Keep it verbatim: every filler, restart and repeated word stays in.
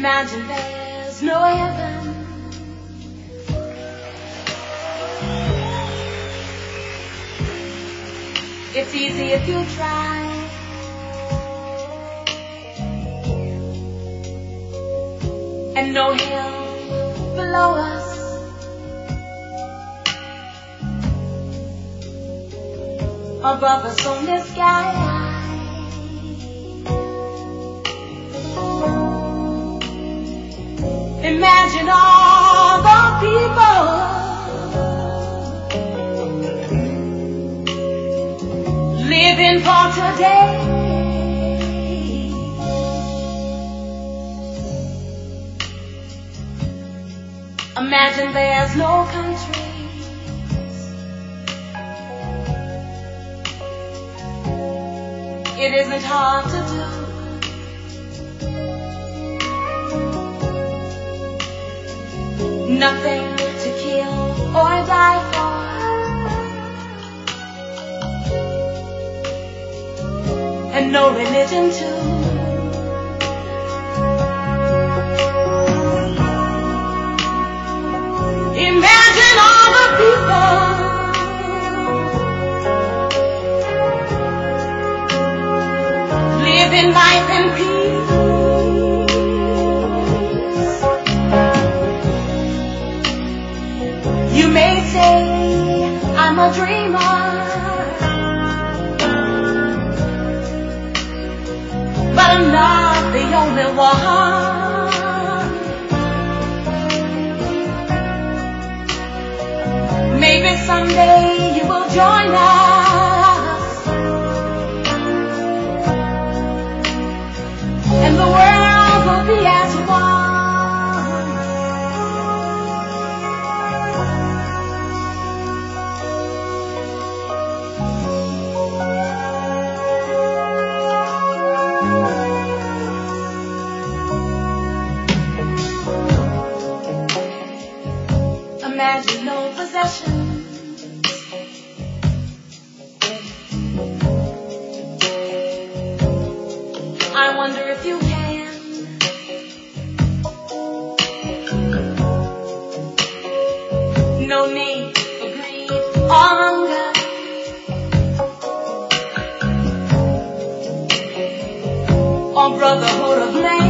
Imagine there's no heaven. It's easy if you try. And no hill below us. Above us on the sky. Imagine all the people living for today. Imagine there's no countries. It isn't hard to do. Nothing to kill or die for. And no religion too. Imagine all the people living life in peace. You may say I'm a dreamer, but I'm not the only one. Maybe someday you will join us, and the world will be as one. Imagine no possessions. I wonder if you can. No need for greed or hunger. Or brotherhood of man.